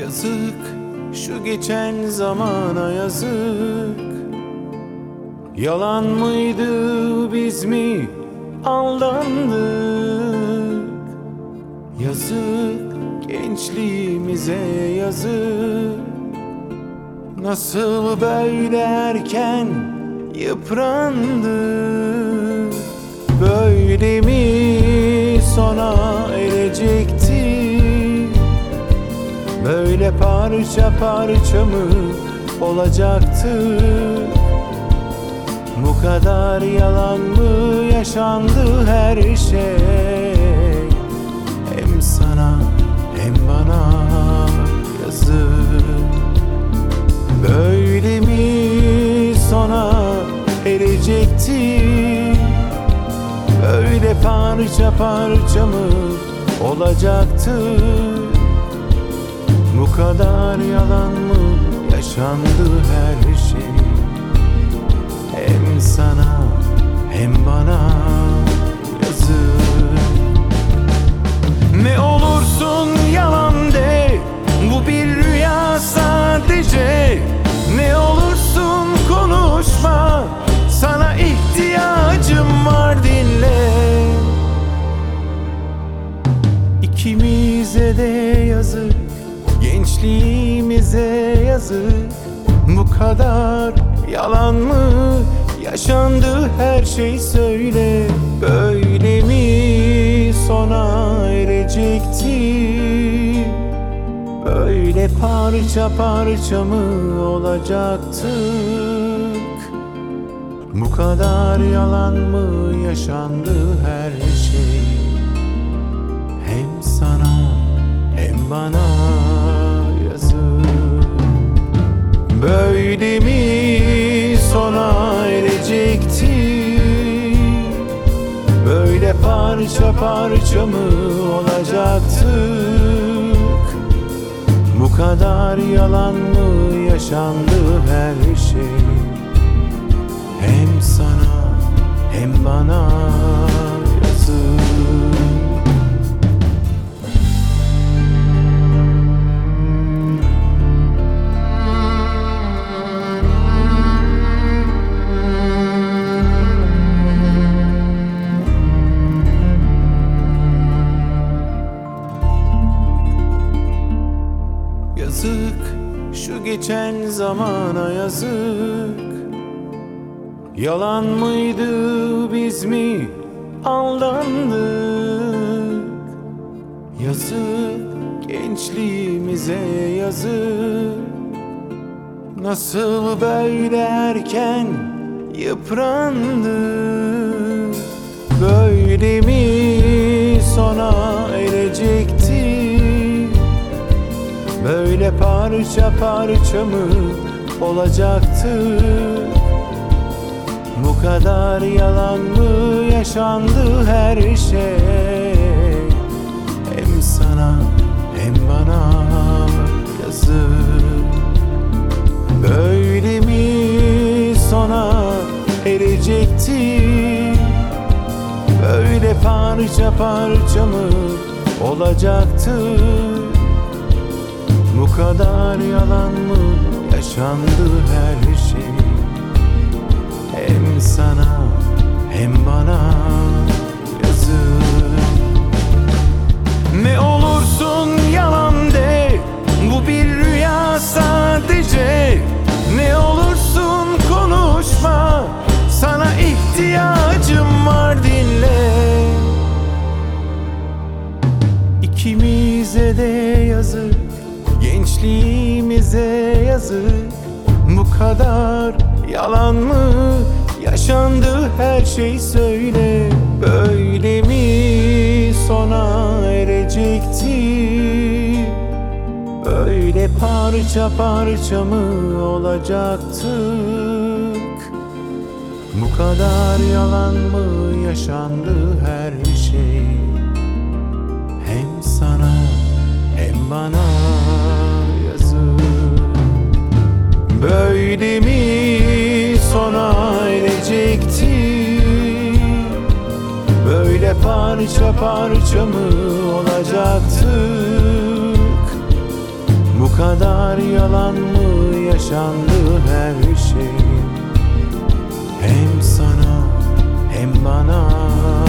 Yazık şu geçen zamana yazık. Yalan mıydı, biz mi aldandık? Yazık gençliğimize yazık. Nasıl böyle erken yıprandık? Böyle mi sona erecekti? Böyle parça parça mı olacaktı? Bu kadar yalan mı yaşandı her şey? Hem sana hem bana yazık. Böyle mi sona erecekti? Böyle parça parça mı olacaktı? Bu kadar yalan mı yaşandı her şey? Hem sana hem bana yazık. Ne olursun yalan de, bu bir rüya sadece. Ne olursun konuşma, sana ihtiyacım var, dinle. İkimize de yazık, gençliğimize yazık. Bu kadar yalan mı yaşandı her şey, söyle. Böyle mi sona erecekti? Böyle parça parça mı olacaktık? Bu kadar yalan mı yaşandı her şey? Hem sana hem bana yazık. Böyle mi sona erecekti? Böyle parça parça mı olacaktık? Bu kadar yalan mı yaşandı her şey? Hem sana hem bana yazık. Yazık şu geçen zamana yazık. Yalan mıydı, biz mi aldandık? Yazık gençliğimize yazık. Nasıl böyle erken yıprandık? Böyle mi sona erecekti? Böyle parça parça mı olacaktı? Bu kadar yalan mı yaşandı her şey? Hem sana hem bana yazık. Böyle mi sona erecekti? Böyle parça parça mı olacaktı? Bu kadar yalan mı yaşandı her şey? Hem sana hem bana yazık. Ne olursun yalan de, bu bir rüya sadece. Ne olursun konuşma, sana ihtiyacım var, dinle. İkimize de yazık, gençliğimize yazık. Bu kadar yalan mı yaşandı her şey, söyle. Böyle mi sona erecekti? Böyle parça parça mı olacaktık? Bu kadar yalan mı yaşandı her şey? Hem sana hem bana yazık. Böyle mi sona erecekti? Böyle parça parça mı olacaktık? Bu Bu kadar yalan mı yaşandı her şey? Hem sana hem bana